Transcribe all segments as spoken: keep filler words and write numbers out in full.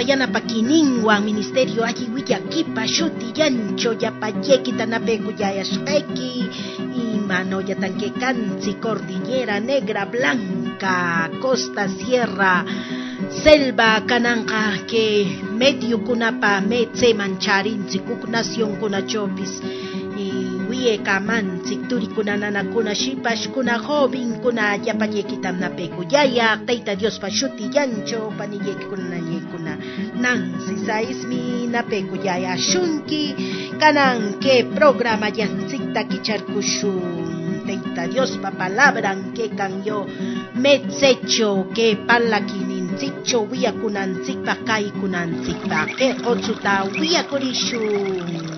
yanapakininwan ministerio alli willakipa shuti yancho yapayekita napekuyayashqayki imanollatankekanchik cordillera negra blanca costa sierra selva kananqa que medio kunapa metse mancharinchik uk nación kunachopis wiye kamanchik turikunananakuna shipashkuna jovinkuna yapallekitam napekuyaya tayta Diospa shuti yancho panillekikunanallaykuna Nancy Saismi napekuyaya shunki kanan que programa yanchikta kicharkushun tayta Diospa palabran que kanyo metsecho que palakininchikcho wiyakunanchikpa kaykunanchikpa que otsuta wiyakurishun.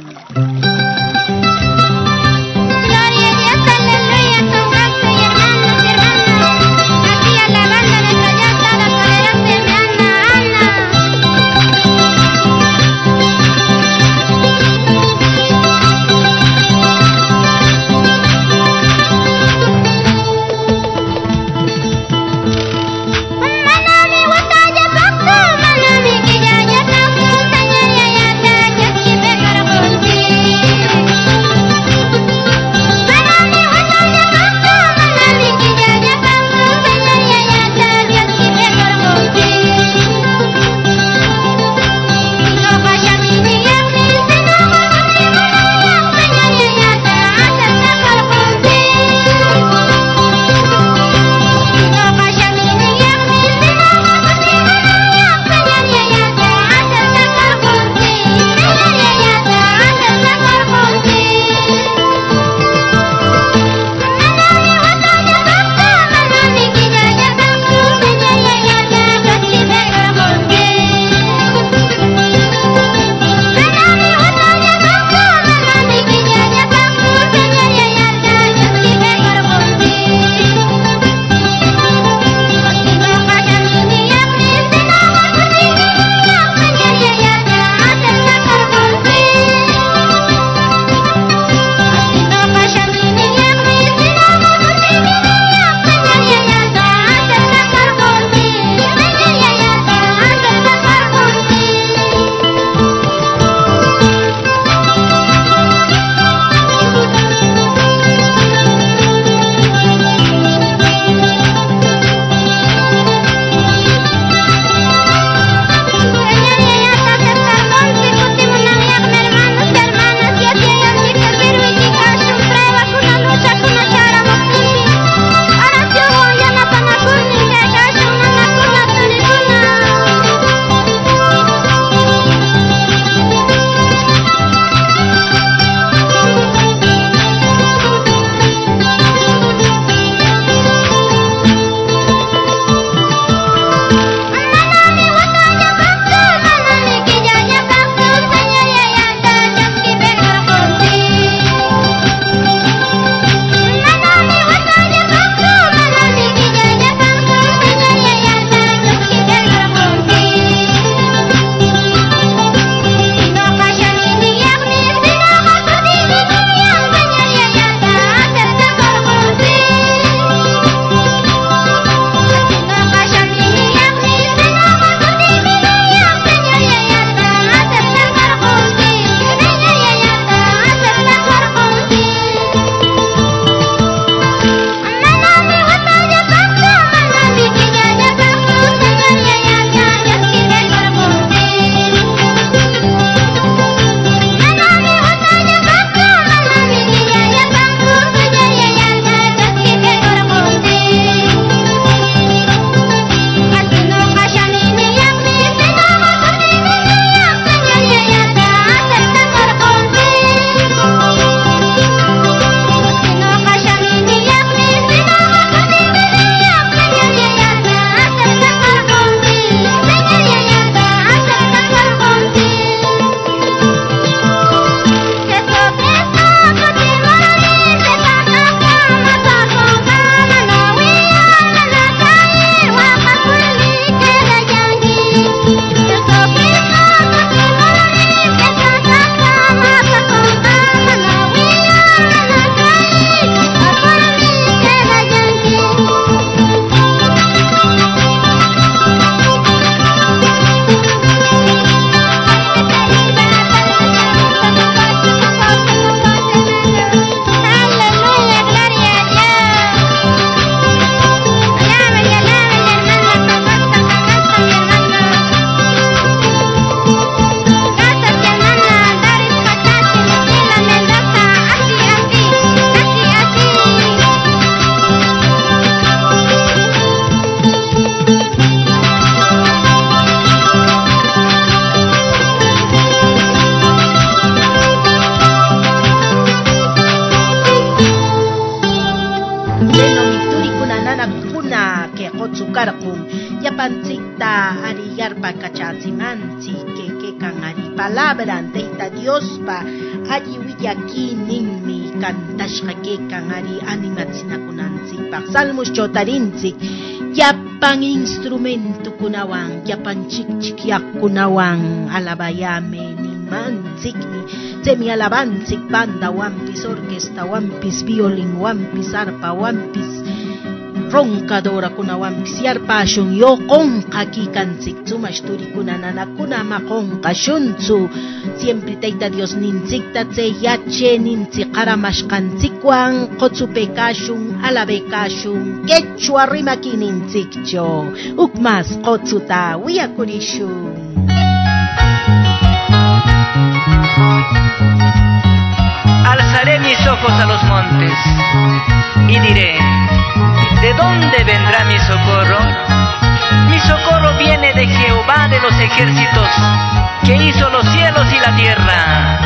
Manami llapanchikta ariyarpa kachachimanchik que que kan ari palabra Tayta Diospa alli willakininmi kantashqa que kan ari animachinakunanchikpaq salmos chotarinchik llapan instrumentukunawan llapan chikchikyaqkunawan alabayame nimanchikmi chaymi alabanchik bandawanpis orquestawanpis violinwanpis arpawanpis roncadorakunawanpis yarpashun yoqonqa kikanchik sumashturikuna nanakuna maqonqashunchu siempre Tayta Dios ninchikta chay yacheninchik qaramashqanchikwan qochupekashun alabekashun quechua rimakininchikcho ukmas qochuta wiyakurishun. Alzaré mis ojos a los montes y diré, ¿de dónde vendrá mi socorro? Mi socorro viene de Jehová de los ejércitos, que hizo los cielos y la tierra.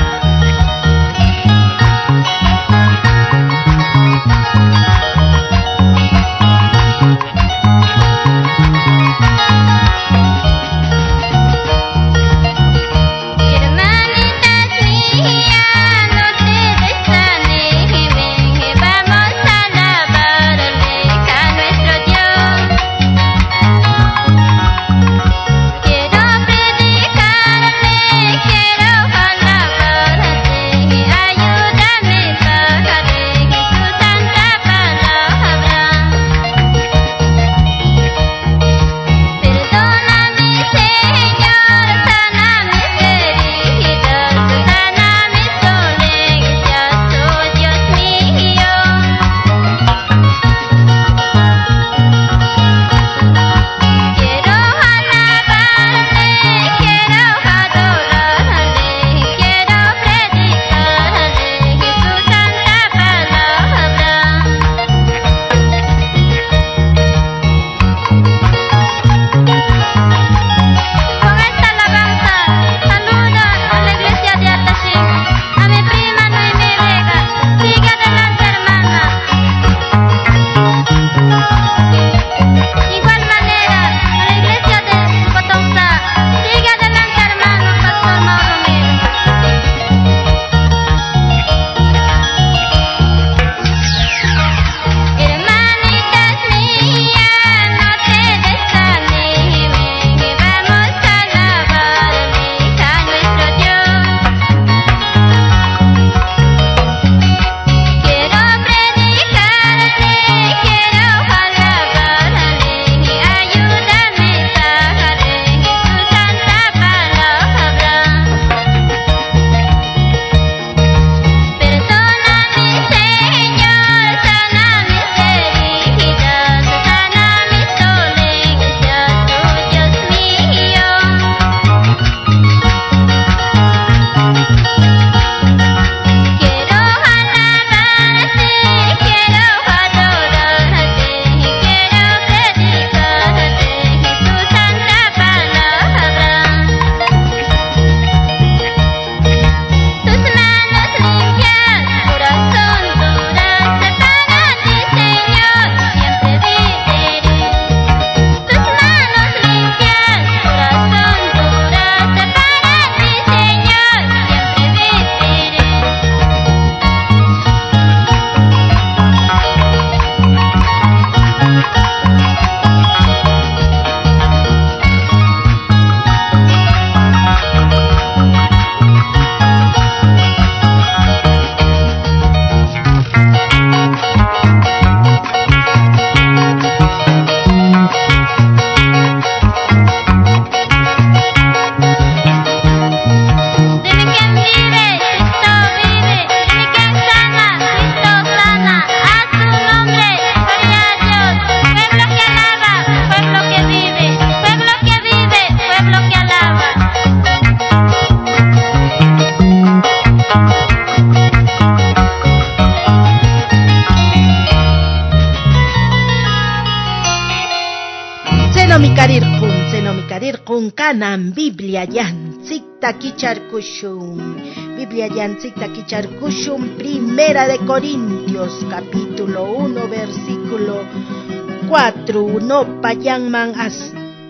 Senomikarirqun, senomikarirqun kanan Biblia yanchikta kicharkushun. Biblia yanchikta kicharkushun Primera de Corintios capítulo uno versículo cuatro. No payanman as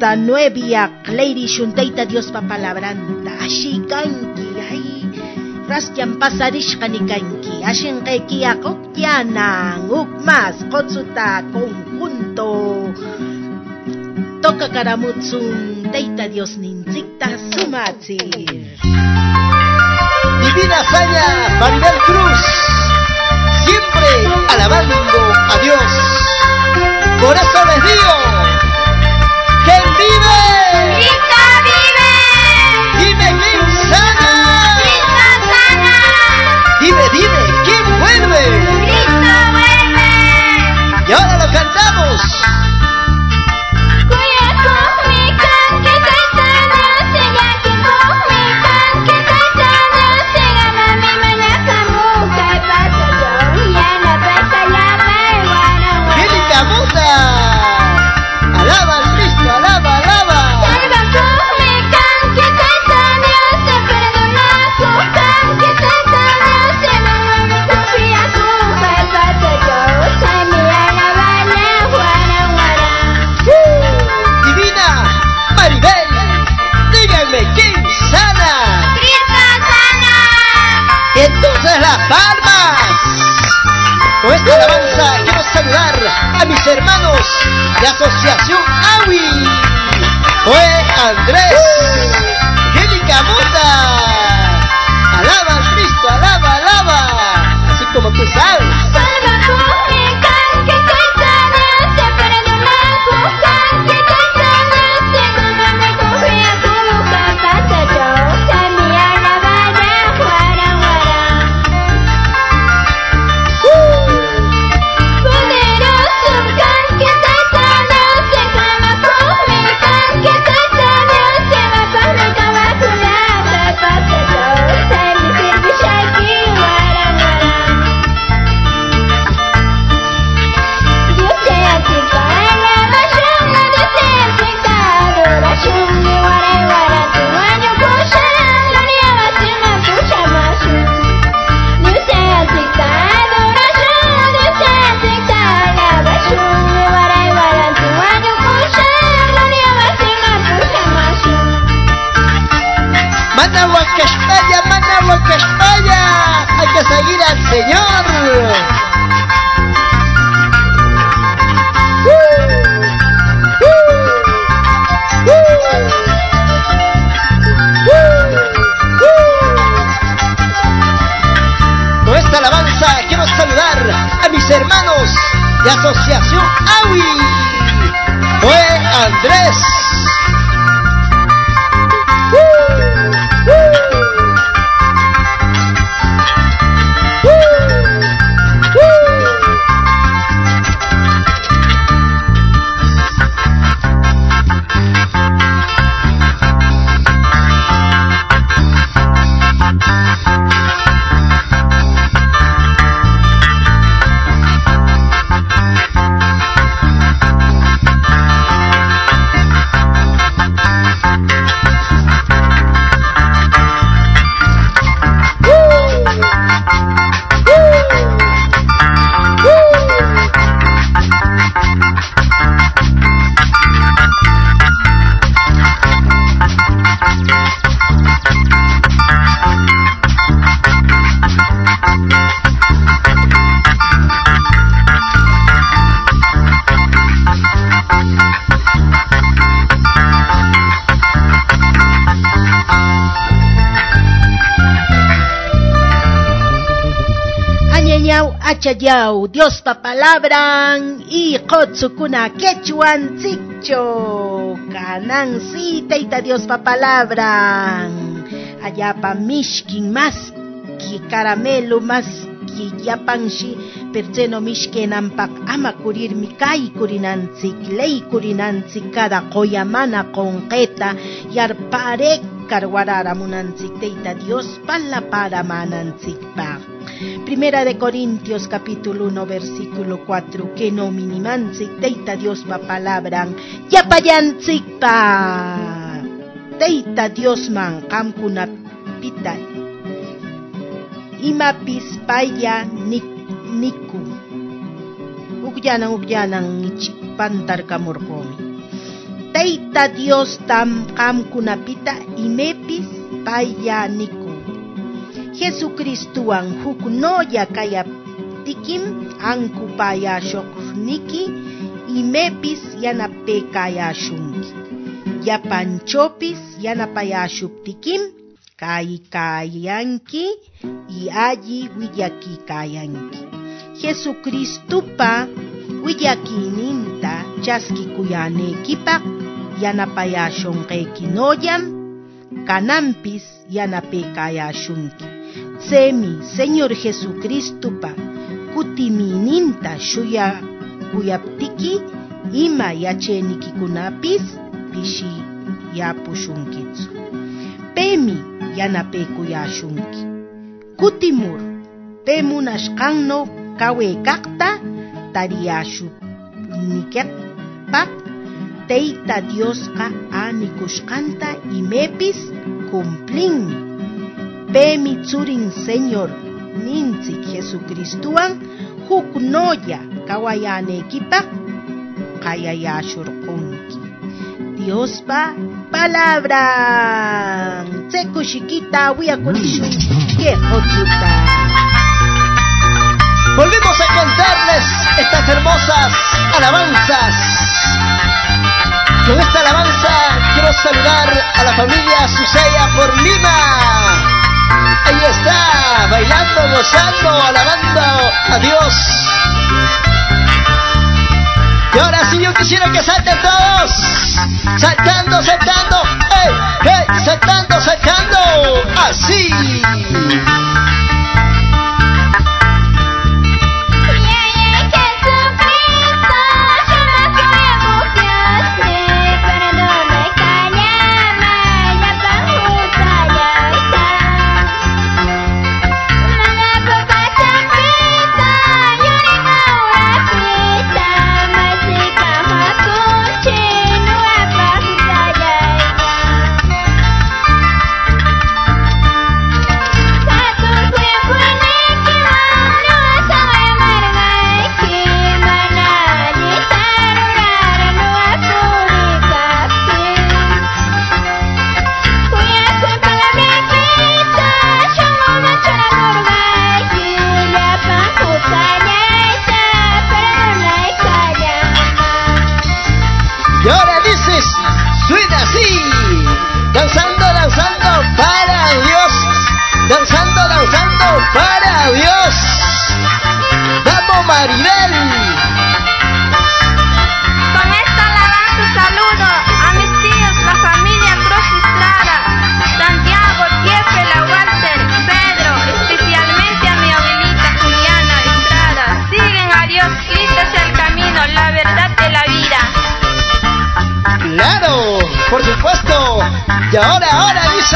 hasta nueve a Cleiri Shunteita Dios pa palabranta ashi kanki ay raskian pasarishkani kanki ashin qeki aqukyanan ukmas qotsuta conjunto toca karamutsun Teita Dios nintzikta sumatzir. Divina hazaña Maribel Cruz, siempre alabando a Dios. Por eso les digo, ¿quién vive? ¡Cristo vive! Dime quién sana. ¡Cristo sana! Dime, dime, ¿quién vuelve? ¡Cristo vuelve! Y ahora lo cantamos. Alaba al Cristo, alaba, alaba. Divina Maribel, díganme quién sana. ¡Cristo sana! Y entonces las palmas. Con esta alabanza quiero saludar a mis hermanos de Asociación AWI. Fue Andrés, Angélica Mota. Alaba a Cristo, alaba, alaba. Así como tú sabes. Managua-Castalla, Managua-Castalla, hay que seguir al Señor. Con esta alabanza quiero saludar a mis hermanos de Asociación AWI. Fue Andrés. Achayau, Dios pa palabran y Kotsukuna Quechuan Tzicho, Kanan si Teita Dios pa palabran, allá pa Mishkin más que caramelo más que yapanshi, perceno Mishken ampak ama kurir mikai kurinanzik, ley kurinanzik cada koyamana conqueta yarpare karwarara munanzik Teita Dios pala para mananzik pa. Primera de Corintios capítulo uno versículo cuatro, que no minimanzik Teita Dios pa palabran yapayanzik pa Teita Dios man kamkuna pita imapis paya nik, niku ukyanang ukyanang pantar kamurkomi Tayta Dios tam qamkunapita imepis payaniku. Jesucristuwan huknoya kayaptikim ankupayashoqniki imepis yanapekayashunki. Yapanchopis yanapayashuptikim kaykayanki y alli willakikayanki. Jesucristupa willakininta chaskikuyanekipaq yanapayashunqaykinoyam kanampis yanapekayashunki. Tsemi Señor Jesucristupa kutimininta shuyakuyaptiki ima yachaynikikunapis pishi yapushunkichu. Pemi yanapekuyashunki. Kutimur pemunashqanno kawekaqta tariyashupnikipaq Tayta Diosqa anikushqanta imepis cumplinmi. Pemi tsurin Señor ninchik Jesucristuwan huknoya kawayanekipaq qayayashurqunki. Diospa palabra. Tsekushikita wiyakunishun que otsuta. Volvemos a cantarles estas hermosas alabanzas. Con esta alabanza quiero saludar a la familia Suseya por Lima. Ahí está, bailando, gozando, alabando a Dios. Y ahora sí yo quisiera que salten todos. Saltando, saltando, ¡hey, hey! Saltando, saltando, así. Y ahora dices, suena así, danzando, danzando para Dios, danzando, danzando para Dios. Vamos Maribel. Con esta alabanza saludo a mis tíos, la familia Cruz Estrada, Santiago, Tiefela, Walter, Pedro, especialmente a mi abuelita Juliana Estrada. Siguen a Dios, Cristo es el camino, la verdad de la vida. Claro, por supuesto. Y ahora, ahora dice.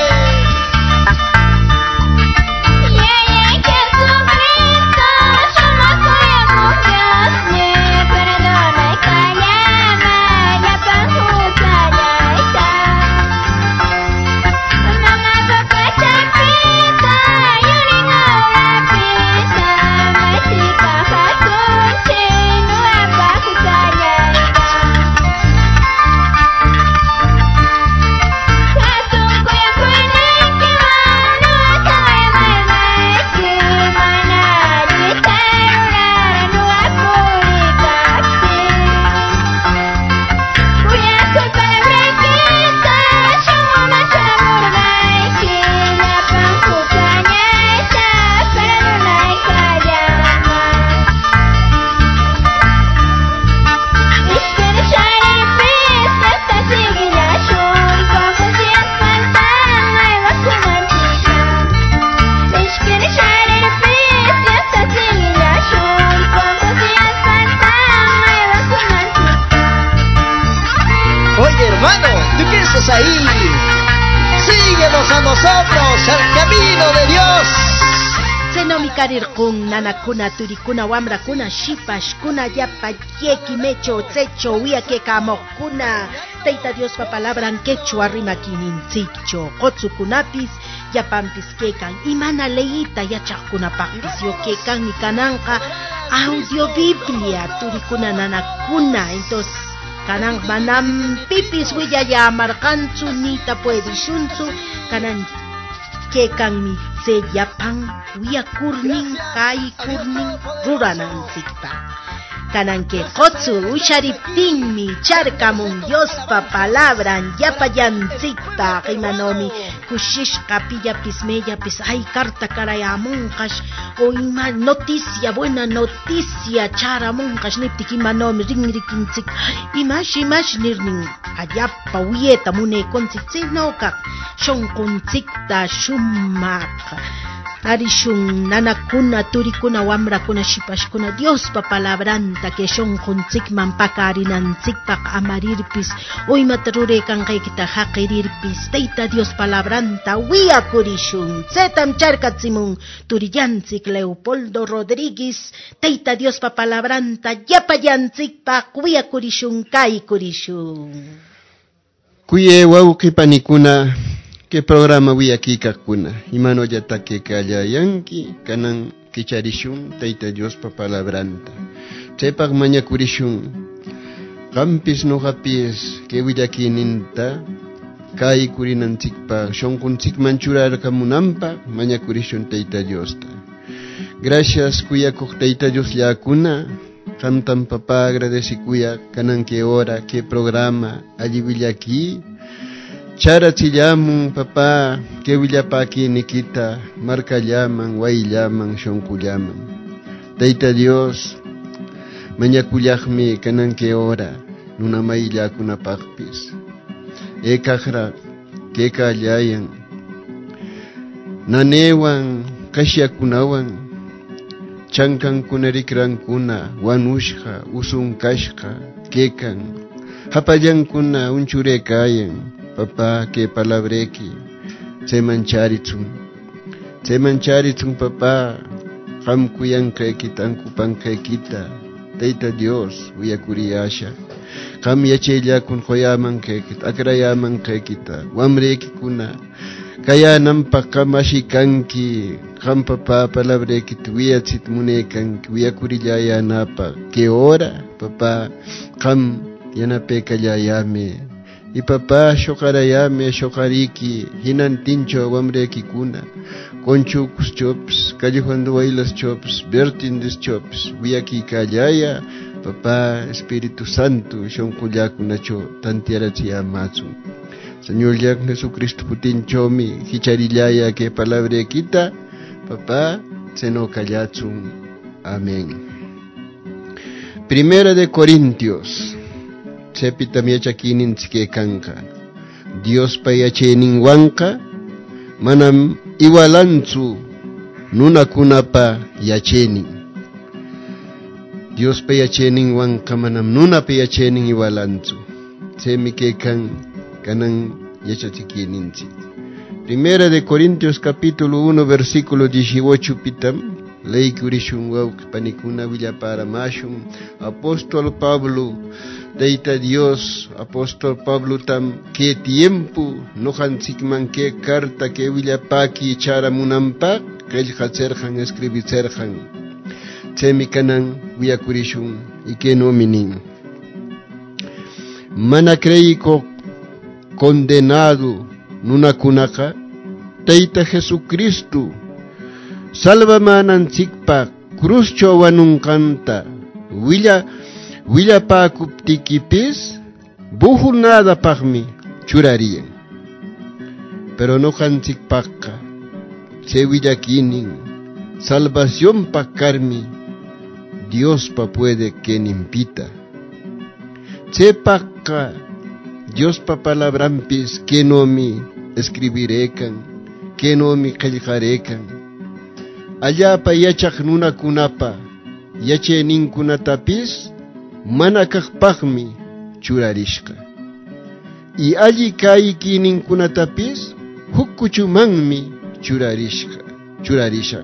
Oye hermano, ¿tú qué haces ahí? Síguenos a nosotros, al camino de Dios. Senomi karirqun nanakuna turikuna wamrakuna shipashkuna yapa yeki mecho tsecho wiyakekamoqkuna Tayta Diospa palabran quechua rimakininchikcho qotsukunapis yapampis kekan imana leíta yachaqkunapaqpis yokekan ni kananqa audio biblia turikuna nanakuna. Entonces kanan manam pipis willayamarqanchu nita puedishunchu kanan kekanmi tse llapan wiyakurnin kaykurnin rurananchikta kanan que qotsu ushariptinmi charkamun Diospa palabran llapallancikta qimanomi kushishqa pillapis mellapis ay karta karayamunqash o ima noticia buena noticia charamunqash niptik imanomi rinrikinchik imash imash nirnin allapa wiyeta munaykunchik tsinokaq shunqunchikta shumaq Arishun nanakuna turikuna wamrakuna shipashkuna Diospa palabranta que shunqunchikman pakarinanchikpaq amarirpis uymata ruraykanqaykita haqirirpis Tayta Dios palabranta wiyakurishun tsetam charkachimun turillanchik Leopoldo Rodríguez Tayta Diospa palabranta llapallanchikpaq wiyakurishun kaykurishun Kuye wawqi panikuna ¿qué programa voy aquí kakuna? Imano ya taque kaya yanki kanan kicharishun Tayta Dios pa palabranta. Chepak maña kurishun. Kampis no hapis que voy aquí ninta kai kurinan tikpa shonkun tik manchurar kamunampa maña kurishun Tayta Dios ta. Gracias kuya kok Tayta Dios ya kuna. Kantan papá agradeci kuya kanan que hora que programa allí voy aquí. Chara chillamun papá que willapaki nikita marca llaman way llaman shonku llaman Tayta Dios mañakullaqmi kanan que hora nuna mayllakuna paqpis e kaqra que kallayan nanewan kashyakunawan chankankuna rikrankuna wanushqa usun kashqa kekan hapallankuna unchure kayan Papá, que palabreki, se mancharitzun, se mancharitzun papá, ham kuyan krekita, ankupan krekita, Tayta Dios, uyakuriasha, ham yachella kun hoyaman krekita, akrayaman krekita, wamreki kuna, kaya nampa kamashikanki, ham papá palabreki, tuyachit munekanki, uyakuriyaya napa, que hora, papá, ham yanapeka yayame, y papá shokarayame shokariki hinan tincho wamreki kuna conchukus chops callejondo bailas chops vertindis chops wiyaki kallaya papá Espíritu Santo shonkullakunacho tantiarachi amatsu Señor yak Jesucristo putinchomi hicharillaya que palabrekita papá seno kallatsun amén. Primera de Corintios Sepita miachakinin tsike kanka Dios payachenin wanka manam iwalanchu nuna kunapa yachenin Dios payachenin wanka manam nuna payachenin iwalanchu semi ke kan kanan yachachikinin tsik Primera de Corintios capítulo uno versículo dieciocho pitam ley kurishun wawk panikuna villapara mashun apóstol Pablo Tayta Dios, apóstol Pablo tam, que tiempo no hansikman que carta que willapaki charamunampak, que el hatserhan escribitserhan. Chemikanan wiyakurishun y que no minin. Mana creiko condenado nuna kunaka, Tayta Jesucristo, salva manan sikpa, cruz chowanun canta, willa Willa pa kuptikipis, buhu nada pagmi, churarían. Pero no hantik pakka, se willakinin, salvación pa karmi, Dios pa puede que nimpita. Se pakka, Dios pa palabrampis, que no mi escribirekan, que no mi kaljarekan. Allá pa yachak nuna kunapa, yache nin kunatapis, manakakpaqmi churarishqa y alli kaykinin kunatapis hukkuchumanmi churarishqa churarishaq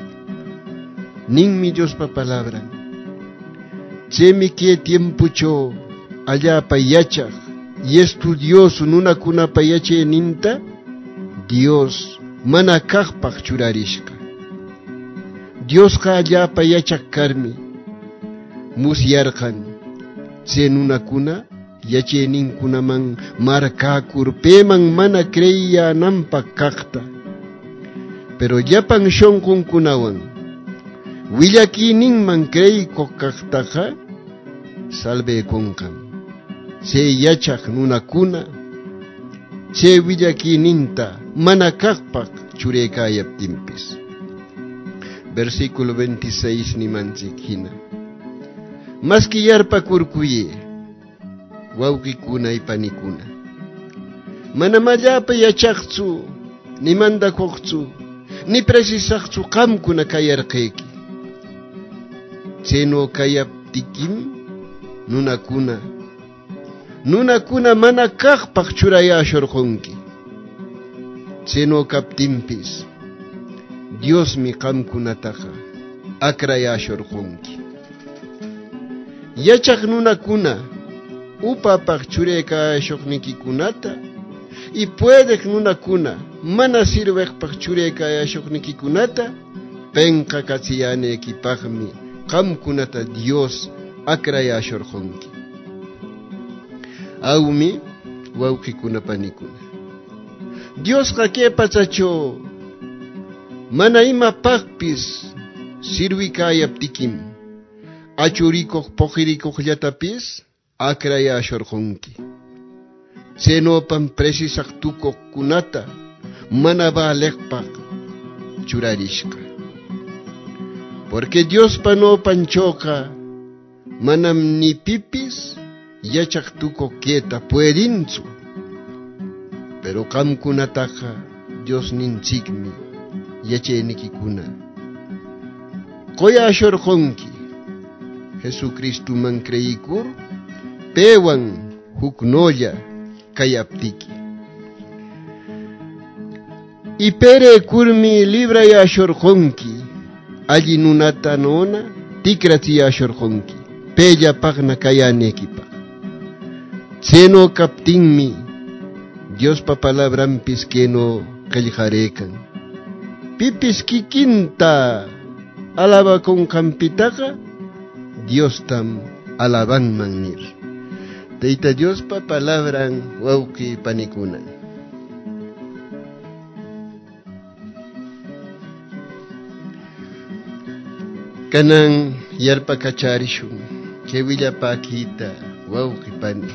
ninmi Diospa palabran chemi que tiempucho allapa yachaq y estudioso nunakunapa yacheninta Dios manakaqpaq churarishqa Diosqa allapa yachaq karmi musyarqan tse nunakuna yacheninkunaman markakur peman mana creyananpaq kaqta. Pero llapan shonqunkunawan willakininman creykuq kaqtaqa salvekunqam. Chay yachaq nunakuna chay willakininta mana kaqpaq chureykayaptinpis. Versículo veintiséis nimanchik hina. Maski yarpakurkuye wawqikuna y panikuna, mana mallapa yachaqtsu ni mandakuqtsu ni precisaqtsu qamkuna kayarqayki. Chayno kayaptikim nunakuna nunakuna mana kaqpaq churayashurqunki. Chayno kaptinpis Diosmi qamkunataqa akrayashurqunki. Yachaq nunakuna upapaq churaykayashuqnikikunata y puedeq nunakuna mana sirveqpaq churaykayashuqnikikunata penqa kachiyaneykipaqmi qamkunata Dios akrayashurqunki. Awmi wawqikuna panikuna, Diosqa kay pachachaw mana imapaqpis sirwikayaptikim achurikuq puqirikuqllatapis akrayashurqunki. Chaynopam precisaq tukuqkunata mana valeqpaq churarishqa. Porque Diospa nopanchawqa manam ni pipis yachaq tukuq kayta puedinchu. Pero qamkunataqa Dios ninchikmi yachaynikikuna qoyashurqunki. Jesucristuman creyikur pewan huknolla kayaptiki. Y perekurmi librayashurqunki alli nunata nona tikrachiyashurqunki pellapaqna kayaneykipaq. Chayno kaptinmi Diospa palabranpis kayno qillqaraykan. Pipis kikinta alabakunqanpitaqa Dios tam alabanman nir. Tayta Diospa palabran wawqi panikuna. Kanan yarpakacharishun kay willapakita wawqi pani.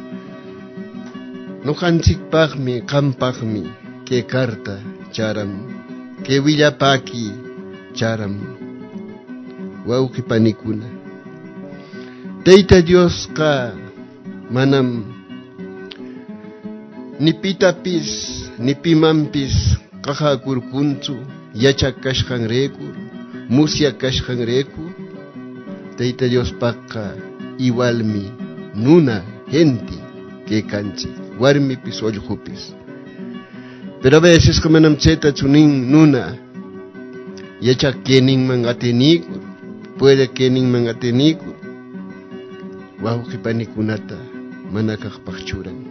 Nuqanchikpaqmi qampaqmi kay karta charam, kay willapaki charam wawqi panikuna. Tayta Diosqa manam ni pitapis ni pimanpis qahakurkunchu yachaq kashqanrayku, musya kashqanrayku. Tayta Diospaqqa igualmi nuna gente que kanchik, warmipis ollqupis. Pero a veces manam chayta chunin nuna yachaq keninman atinikur, puede keninman atinikur wawqi panikunata mana kaqpaq churan.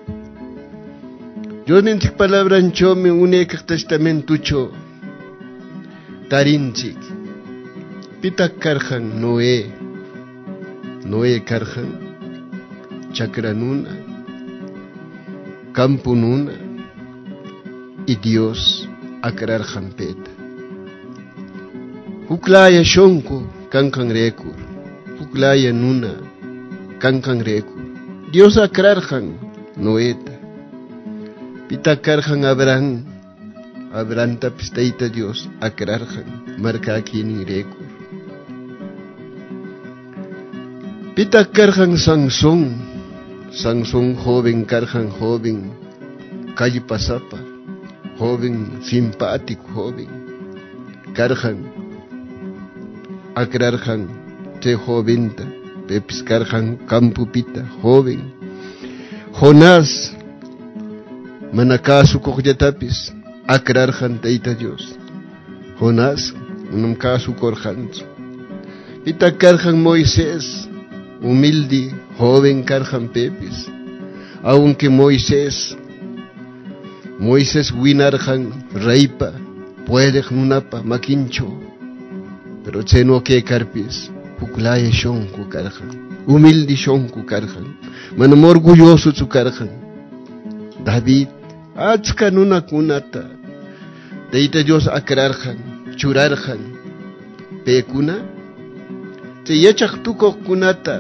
Dios ninchik palabranchawmi unaykaq testamentucho tarinchik pita karqan Noé. Noé karqan chakra nuna, campo nuna, y Dios akrarqan payta. Huklaya shonqu kanqanraykur, huklaya nuna kanqanraykur Dios akrarqan Noeta. Pita karqan Abraham, Abrahantapis Tayta Dios akrarqan markakininraykur. Pita karqan Sansón, Sansón joven karqan joven kallpasapa, joven simpático, joven karqan akrarqan chay joventa pepis karqan campupita joven. Jonás mana kasukuqllatapis akrarqan Tayta Dios. Jonás manam kasukurqanchu. Pita karqan Moisés, humilde joven karqan pepis, aunque Moisés Moisés winarqan reypa puedeq nunapa makincho, pero chayno kaykarpis huklaya shonku karhan, humilde shonku karhan, manam orgulloso su karhan. David, achka nuna kunata, Tayta Dios akrarhan, churarhan, pekuna, te yachak tukok kunata,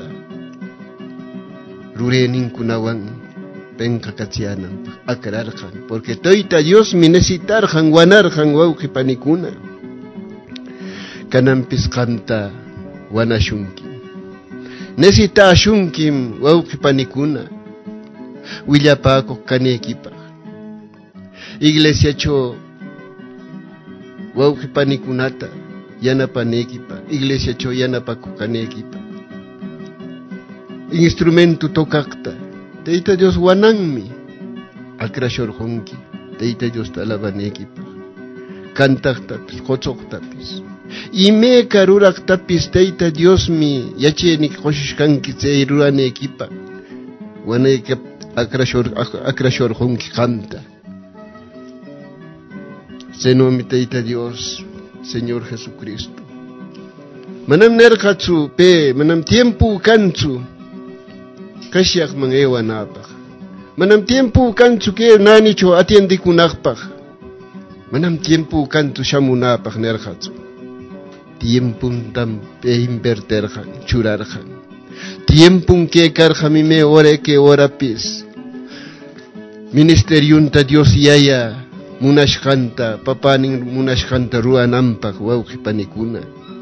rurenin kunawan, penka katsianan, akrarhan, porque Tayta Dios mi necesitarhan, wanarhan, wauki panikuna. Kanampis kanta wanashunkim necesita shunkim wauki panikuna willapako kanekipa iglesia cho wauki panikunata yanapanekipa iglesia cho yanapako kanekipa instrumento tokakta Tayta Dios wananmi akrashorjonki Tayta Dios talabanekipa kantaktapis qochoqtapis Ime karurak tapis Tayta Dios mi yacheni koshishkanki tsay ruranekipa wanayka akrashor akrashor honki kanta senomi Tayta Dios Señor Jesucristo manam nerqatsu pe manam tiempo kanchu kashiaq man ewanapaq manam tiempo kanchu ke nanicho atiendikunaqpaq manam tiempo kanchu shamunapaq nerqatsu tiempo tam pe inverterjan, churarjan. Tiempo que carjami me ore que ora pis. Ministeriunta Dios yaya munashkanta, papanin munashkanta ruanampak wauki panikuna.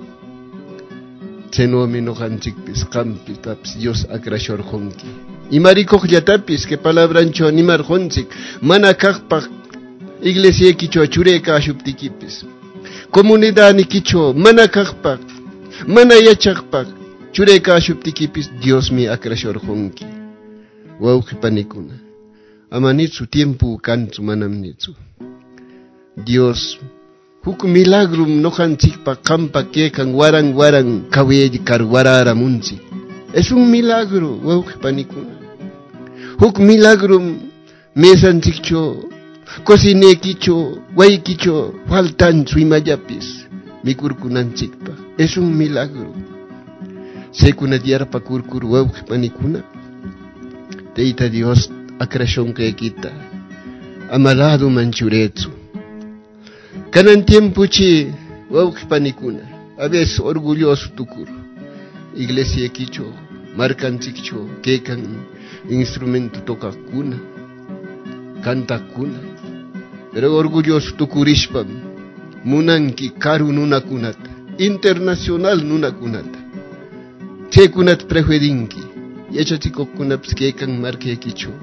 Chenomi no hanchikpis kampi taps Dios akrashor honki. Imarikok yatapis que palabrancho nimar honchik manakakpak iglesia kicho chureka ashuptikipis. Comunidad ni kicho mana kakpak mana yachakpak chureka shuptikipis Dios mi akrashor honki wauki panikuna amanitsu tiempo kantu manamnitsu Dios huk milagrum nohanchikpa kampa kekan waran waran kaweji karwarara munchi es un milagro wauki panikuna huk milagrum mesanchikcho cocinekicho, waikicho, faltan suimayapis, mikurkunanchikpa. Es un milagro. Sekuna diarpa kurkur wauki panikuna. Tayta Dios akrashon que quita. Amalado manchuretsu. Kanan tiempo chi wauki panikuna. A veces orgulloso tukur. Iglesia kicho, markanchikcho, kekan instrumento toca kuna. Canta kuna. Pero orgulloso tukurishpam munanki karu nuna kunata internacional nuna kunata che kunat prejuedinki yachachiko kunaps kekan marke kicho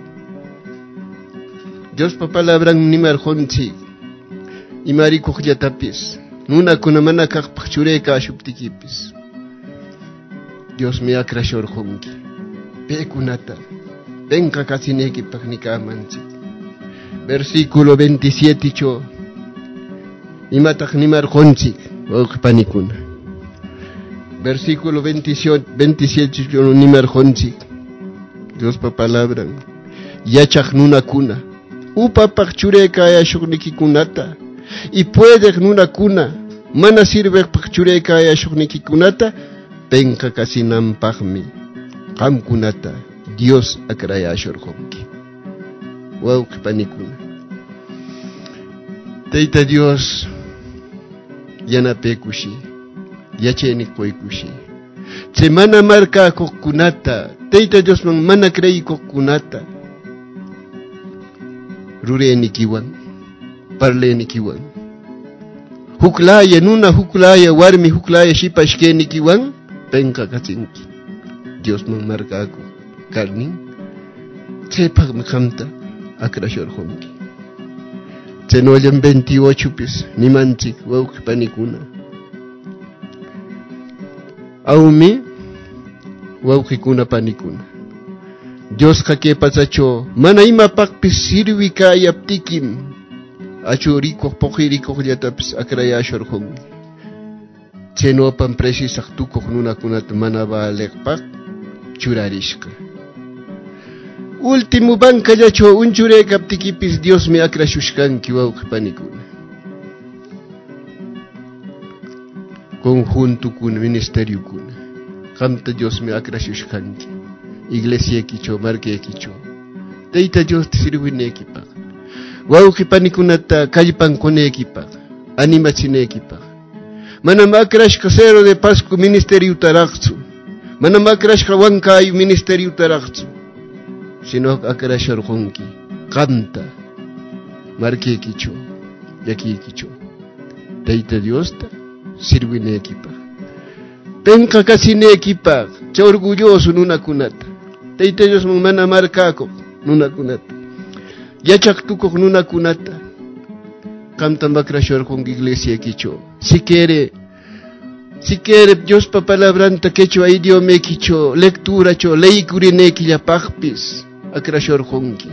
Dios pa palabran nimar honchi imari kokjatapis nuna kuna mana kakpak chureka ashuptikipis Dios me akrashor honki pe kunata penka kasineki paknika manchi Versículo veintisiete cho imatak nimar honchik wauki panikuna Versículo veintisiete cho nimar honchik Dios pa palabra yachak nuna kuna upapak chureka yashukniki kunata y puede nuna kuna mana sirve pak chureka yashukniki kunata penka kasinampakmi qam kunata Dios akrayashor honki wauki panikuna Tayta Dios yana pekushi yacheni koikushi che mana marka kokunata Tayta Dios man mana krei kokunata rureni kiwan parleni kiwan huklaya nuna huklaya warmi huklaya shipashkeni kiwan penka katsinki Dios man marka ko karnin che pagmi khamta akrashor honki Chenoyan veintiocho pis nimanchik wauki panikuna Aumi wauki kuna panikuna Dios kake pasacho mana ima pakpis sirwi kayaptikim achuriko pokiriko yatapis akrayashor honki Cheno pan presisak tukok nuna kunat mana balekpak churarishka Último banca yacho unchure kaptikipis Dios me akrashushkanki wauki panikuna. Conjunto kun ministerio kuna. Kamta Dios me akrashushkanki. Iglesia kicho, marque kicho. Teita Dios te sirve equipa. Wauki panikunata kallpan con equipa. Animachine equipa. Manama akrash casero de Pascu ministerio tarakzu. Manama akrash kawankai ministerio tarakzu. Sino akrash orjonki. Canta. Marque kicho. Yaki kicho. Teita Dios ta sirve equipa. Penka casi ne equipa. Che orgulloso nuna kunata. Teita Dios mana marcaco nuna kunata. Yachak tuko nuna kunata. Kamta makrashor con iglesia kicho. Si quiere, si quiere Dios pa palabranta quechua idioma kicho, lectura cho, lei kurine ya pagpis, akrashor honki.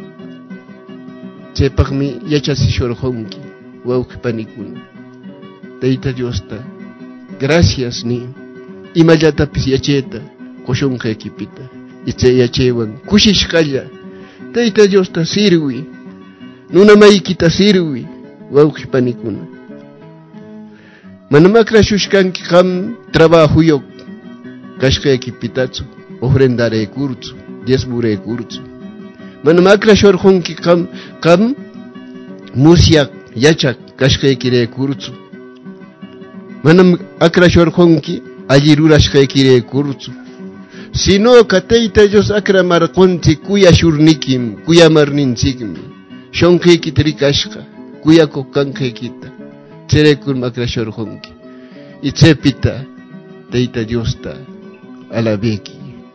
Che pagmi yachasishor honki, wauk panikuna. Teita Dios ta, gracias ni, imayata pis yacheta, koshon kekipita, itse yachewan, kushishkaya. Teita Dios ta sirwi, nuna maikita sirwi. Wauki panikuna. Manamakra shushkanki kam trabajo yok. Kashka ekipitatsu. Ofrendare kurtsu. Diezmure kurtsu. Manamakra shorjonki kam kam musyak yachak kashka ekire kurtsu. Manam akra shorjonki allirurashka ekire kurtsu. Sino kateita Dios akra markonti kuya shurnikim kuya marninsikmi. Shonki kitrikashka. Kuya kokanke kita, cherekul makrashor honki, y chepita, teita Diosta, alabeki.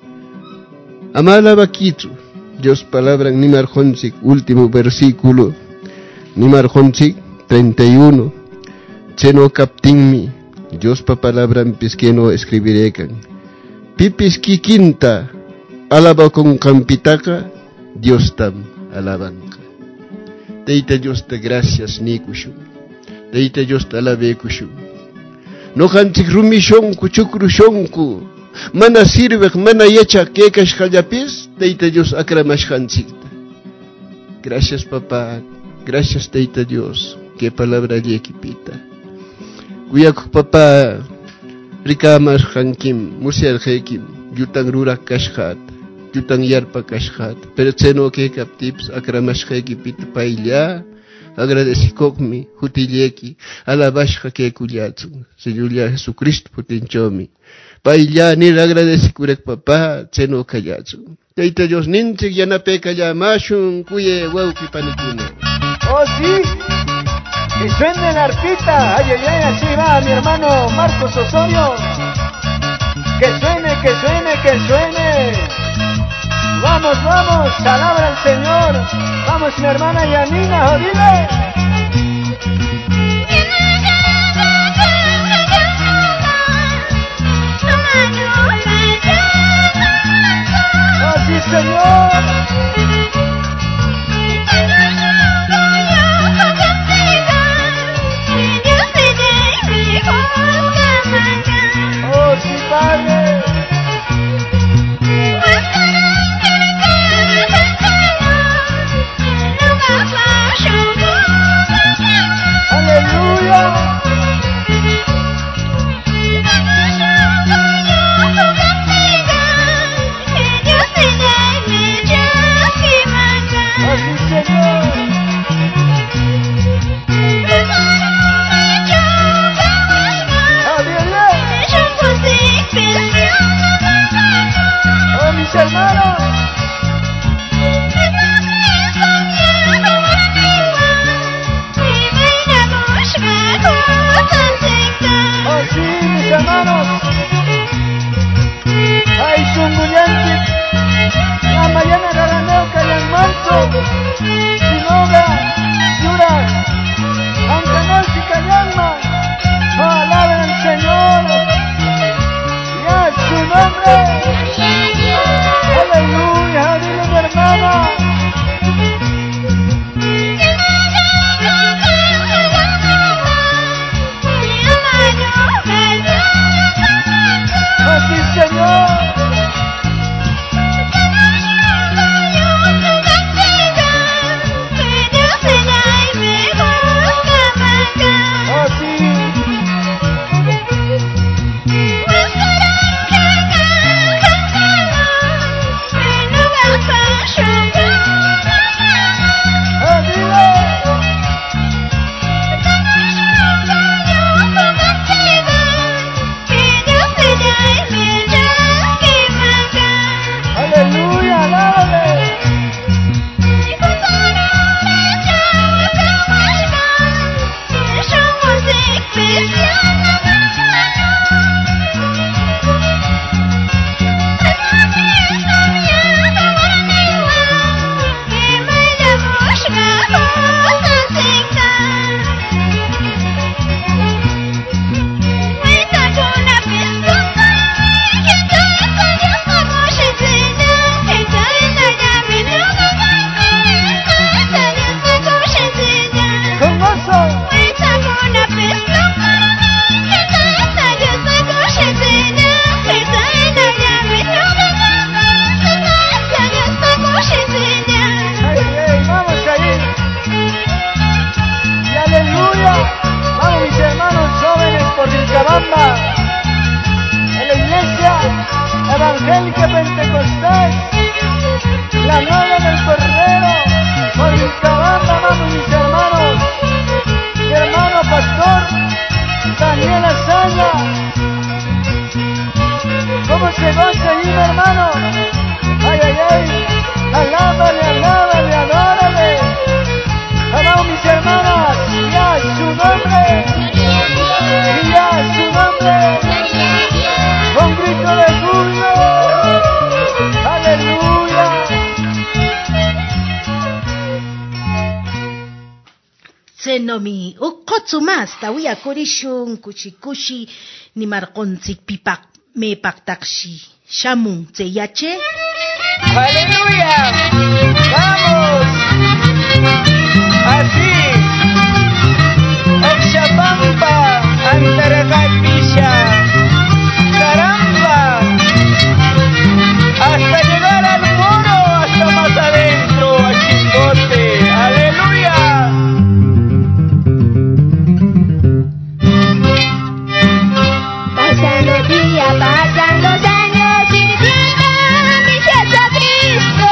Amala bakitu, Dios palabra en Nimar Honsik, último versículo, Nimar Honsik, treinta y uno, cheno captinmi, Dios pa palabra en pisqueno escribirekan, pipis kikinta, alaba con campitaca, Dios tam alabanca. Teita Dios te gracias nikushu. Teita Dios te alabe kushu. No hantik rumi shonku, chukru shonku. Mana sirvek, mana yecha kekash kallapis. Teita Dios akramash hantikta. Gracias papá. Gracias Teita Dios. Qué palabra yekipita. Kuyak papá. Rikamas hankim. Musial hekim. Yutang rurak kashhat. Jutang yarpa kashhat, pero tseno que captips akramashki pit pailla, agradecikokmi, hutilleki, alabashka que kuyatsu, Señor Jesucristo putinchomi. Pailla ni agradecikurek papá, tseno kayatsu. Teita Dios nintik yanapeka yamashun, kuye wauki panikuna. Oh sí, que suene la arpita, ay ay ay, así va mi hermano Marcos Osorio. Que suene, que suene, que suene. Vamos, vamos, alabra al Señor. Vamos, mi hermana Yanina, jodile. Oh, sí, Señor. Oh, sí, Padre. Aleluya. Así Señor. Oh, mis hermanos. Oh, sí, mis hermanos. Ay, Shunguyanti. La mañana garaneo cayan manso. Sinoga, Sura, Ancanel y Cayalma. Oh, alaben al Señor. Y a su nombre. Aleluya, dile mi hermana. Evangélica Pentecostal, la novia del Cordero, por Vilcabamba, vamos mis hermanos, mi hermano pastor, Daniel Azaña. ¿Cómo se goza ahí, mi hermano? Ay, ay, ay, alábale, alábale, adórale. Vamos mis hermanas, ya su nombre, ya su nombre, con grito de júbilo, aleluya. Zenomi, ukotsu mas, tawia korishun, kuchikushi, ni markonzik pipak, me paktakshi, shamun, tseyache. Aleluya, vamos, así, Oxapampa, Antaragapisha, caramba, hasta llegar al moro, hasta más adentro, a Chimbote, aleluya. Pasan los días, pasan los años, sirviendo a mi Jesucristo.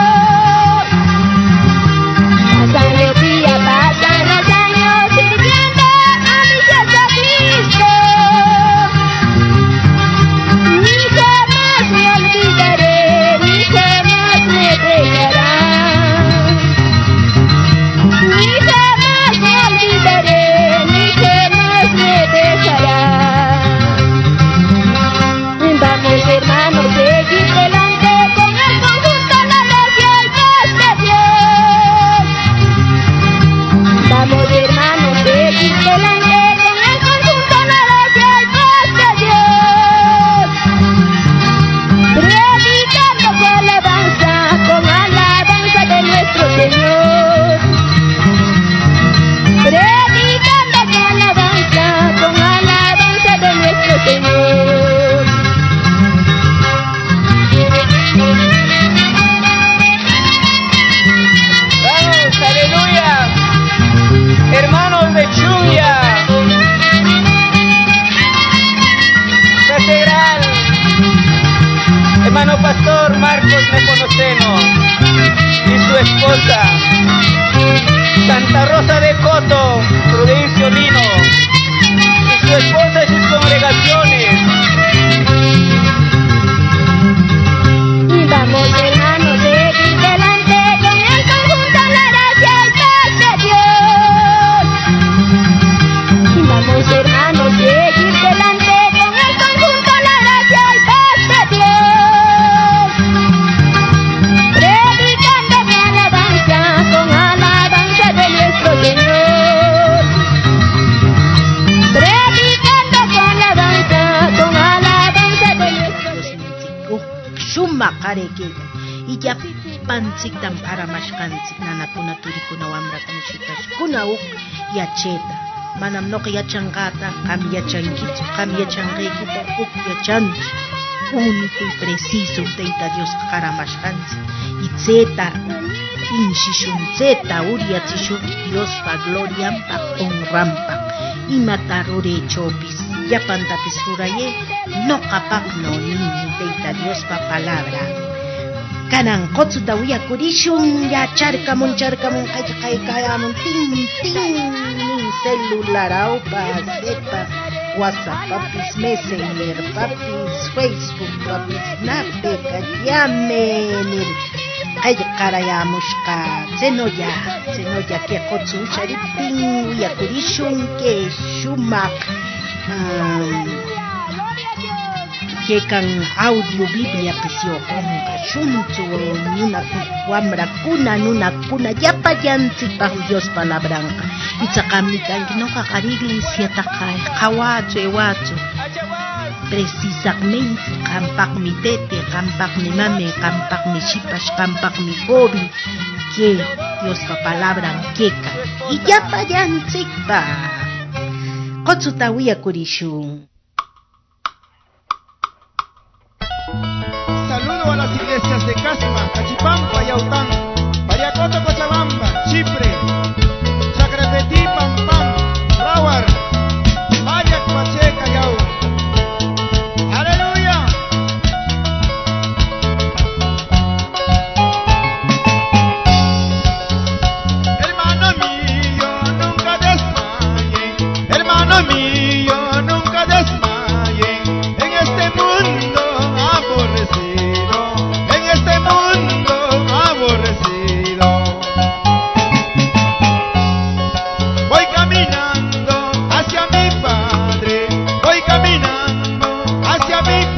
Pasan los días, pasan los años, sirviendo a mi Jesucristo. Ni jamás me olvidaré, ni jamás me dejará. Ni jamás me olvidaré, ni jamás me dejará. Vamos hermanos, seguir delante con el conjunto, la gracia y paz de Dios. Vamos hermanos, seguir delante con el conjunto, la gracia y paz de Dios. Predicando con alabanza, con alabanza de nuestro Señor. Predicando con alabanza, con alabanza de nuestro Señor. Vamos, aleluya, hermanos de Chuya, Catedral, hermano pastor Marcos Nepomuceno y su esposa, Santa Rosa de Coto, Prudencio Lino, y su esposa y sus congregaciones. Y vamos hermanos, seguir delante con el conjunto, la gracia y paz de Dios. Y vamos hermanos, seguir delante con el conjunto, la gracia y paz de Dios. Predicando con alabanza, con alabanza de nuestro Señor. Predicando con alabanza, con alabanza de nuestro Señor. Shuma kareke y ya panzik tam aramashkanzik nanakuna turikuna wamrakuna shitashkuna uk yacheta manam no yachangata kam yachankichu kam yachanqaykita uk yachanchi único y preciso Tayta Dios karamashkanzik y zeta inshishun zeta uriatzishun Dios pa gloriampa honrampa y matarure chopis yapantapis ruraye no kapak no ni Tayta Dios pa palabra kanan kotsu tawia kurishun ya charkamun charkamun kay kay kayamun ting ting nin celular aupa sepa WhatsApp papis Messenger papis Facebook papis nape kayame nil kay karayamushka zenoya zenoya ke kotsu sharipin ya kurishun ke shumak um, que kan audio Biblia pesio honga shuntu nuna wamra kuna nuna kuna yapa yanti pa Dios palabranca y tsakamitan no ka iglesia takay kawacho ewacho precisamente kampak mi tete kampak mi mame kampak mi shipash kampak mi joven que Dios pa palabra queca y yapa yanti pa kotsutawiya kurishun. Saludo a las iglesias de Casma, Cachipampa, Yaután, Pariacoto, Cochabamba, Chipre, Chacrapetí, Pampam, Rawar, Pariac, Pacheca, Yau. ¡Aleluya!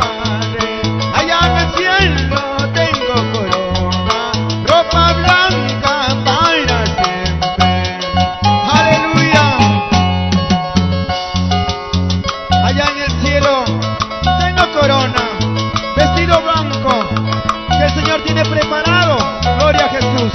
Padre, allá en el cielo tengo corona, ropa blanca para siempre. Aleluya. Allá en el cielo tengo corona, vestido blanco que el Señor tiene preparado. Gloria a Jesús.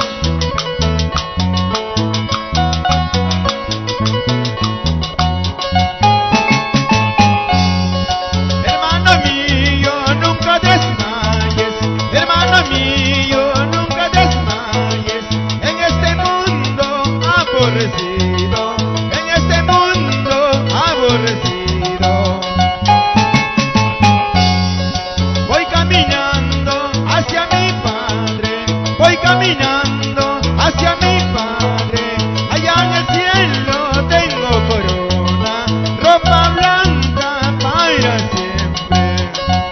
Hermano mío, nunca desmayes. Hermano mío, nunca desmayes. En este mundo aborrecido, en este mundo aborrecido. Voy caminando hacia mi Padre, voy caminando hacia mi Padre. Allá en el cielo tengo corona, ropa blanca para siempre.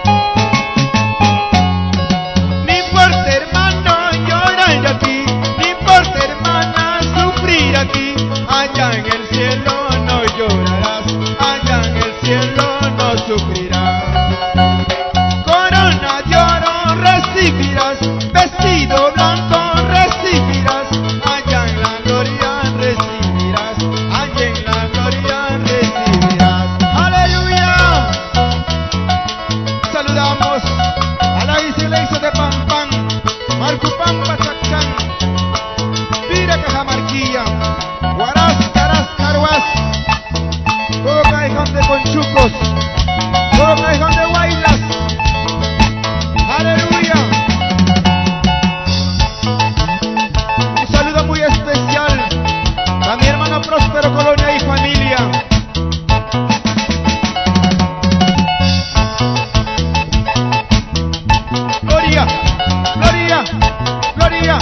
No importa, hermano, llorar aquí, no importa, hermana, sufrir aquí. Allá en el cielo no llorarás, allá en el cielo no sufrirás. Corona de oro recibirás, vestido blanco recibirás, allá en la gloria recibirás, allá en la gloria recibirás. ¡Aleluya! Saludamos a la iglesia de Pampan, Marcupampa, Chachán, Pira, Cajamarquilla, Huaraz, Caraz, Caruaz, todo callejón de Conchucos, todo callejón de Guaylas. Aleluya. Un saludo muy especial a mi hermano Próspero Colonia y familia. Gloria, gloria, gloria.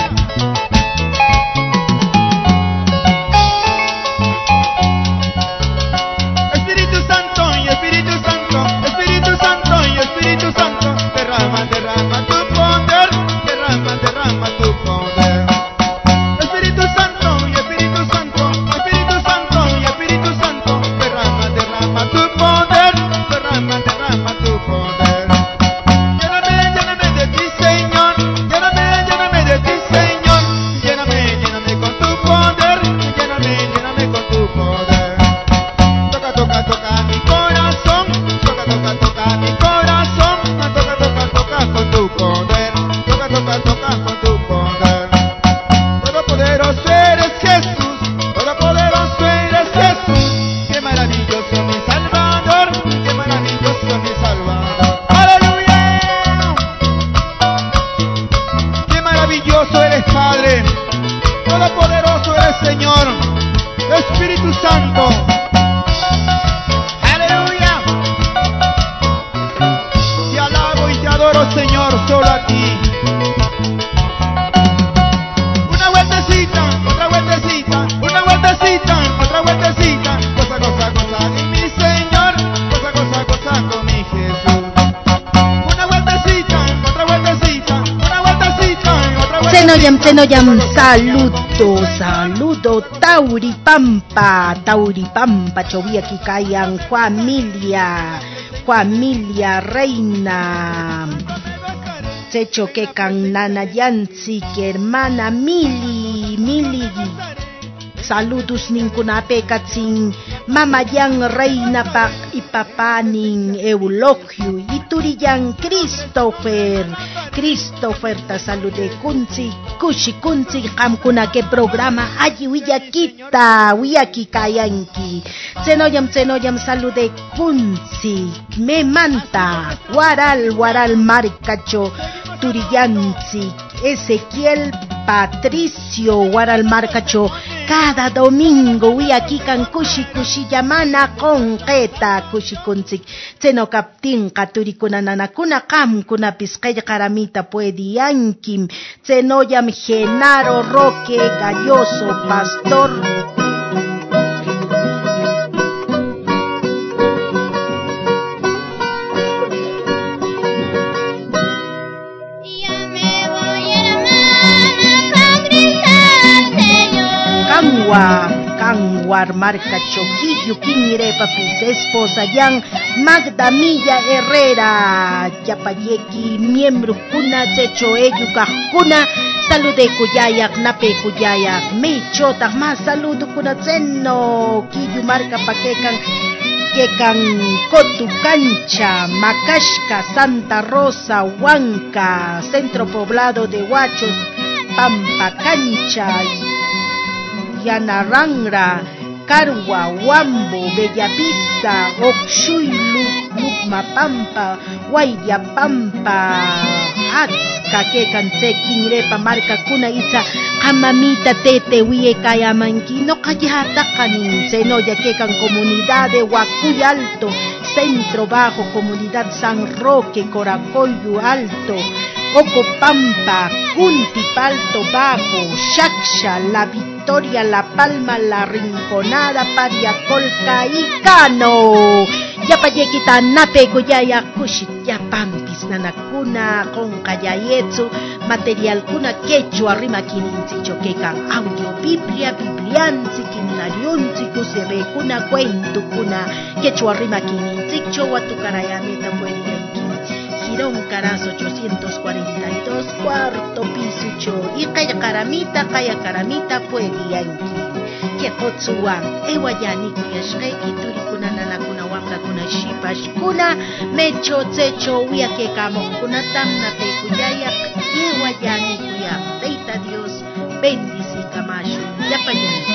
Espíritu Santo y Espíritu Santo, Espíritu Santo y Espíritu Santo, derrama, derrama tu poder, derrama, derrama tu poder. Espíritu Santo y Espíritu Santo, Espíritu Santo y Espíritu Santo, derrama, derrama tu poder, derrama, derrama tu poder. Lléname, lléname de ti, Señor, lléname, lléname de ti, Señor, lléname, lléname con tu poder, lléname, lléname con tu poder. Toca, toca, toca mi corazón, toca, toca, toca mi corazón, toca, toca, toca con tu poder, toca, toca, toca con tu poder. Todopoderoso eres Jesús, todopoderoso eres Jesús, qué maravilloso mi Salvador, qué maravilloso mi Salvador. ¡Aleluya! Qué maravilloso eres Padre, todopoderoso eres Señor, Espíritu Santo. ¡Aleluya! Te alabo y te adoro, Señor, solo a ti. Una vueltecita, otra vueltecita, una vueltecita, otra vueltecita, cosa, cosa, cosa con mi Señor, cosa, cosa, cosa con mi Jesús. Una vueltecita, otra vueltecita, una vueltecita, otra vueltecita. Tsenoyam, Tsenoyam, saludo, saludo, Tauripampa, Tauripampa, chovia kikayan, familia, familia reina. Secho que can nana yansi, que hermana Mili, Mili. Saludos ninkunape katsin mamayan reina pa ipapanin Eulogio ituriyan Christopher Christopher ta salude kunzi kushi kunzi kamkuna que programa allí wiyakita wiyakikayanki tsenoyam tsenoyam salude kunzi me manta waral waral marcacho turiyansi Ezequiel Patricio Waral Marcacho cada domingo wi aquí kan kushi kushi yamana concreta kushi kunsik tseno kaptin katuri kuna nana kuna kam kuna pisqaya karamita puedi yankim tseno yam Genaro Roque Galloso Pastor Kangwa, Kangwar marca choquillo, quinire papis, esposa yang, Magda Milla Herrera, yapayeki miembro kuna techo eyuka kuna. Salude kuyayak, nape kuyayak, me chotak más saludo kuna zeno, kiyu marca paquecan, quecan cotu cancha, Macashka, Santa Rosa, Huanca, centro poblado de Huachos, Pampa Cancha, Yanarangra, Carua, Huambo, Bellavista, Oxuy, Lukma Pampa, Guaya Pampa, Atzka, que canse, Kinrepa, Marca Cuna, Itza, Kamamita, Tete, Huye, Kayamanki, no Kayata, Canin, Senoya, que can comunidad de Huacuy Alto, Centro Bajo, Comunidad San Roque, Coracoyo Alto, Ocopampa, Cunti, Palto Bajo, Shaksha, La Victoria, La Palma, La Rinconada, Pariacolca y Cano. Yapayekita nape kuyaya kushit yapampis nanakuna con kayayetsu material kuna quechua rima kininsi choquecan audio biblia bibliansi kiminariunsi kusebe kuna cuento kuna quechua rima kininsi chowa tu carayameta puede Girón Caraz ochocientos cuarenta y dos, cuarto piso cho, y kaya caramita, kaya caramita, puede yanki. Que hotsuan, ewayani kuyashkeki, turikuna nanakuna wamka kuna shipash kuna, mecho tsecho, uya kamo kuna tamna pe kuyaya, ewayani kuya, Teita Dios, bendice Camacho, yapayan.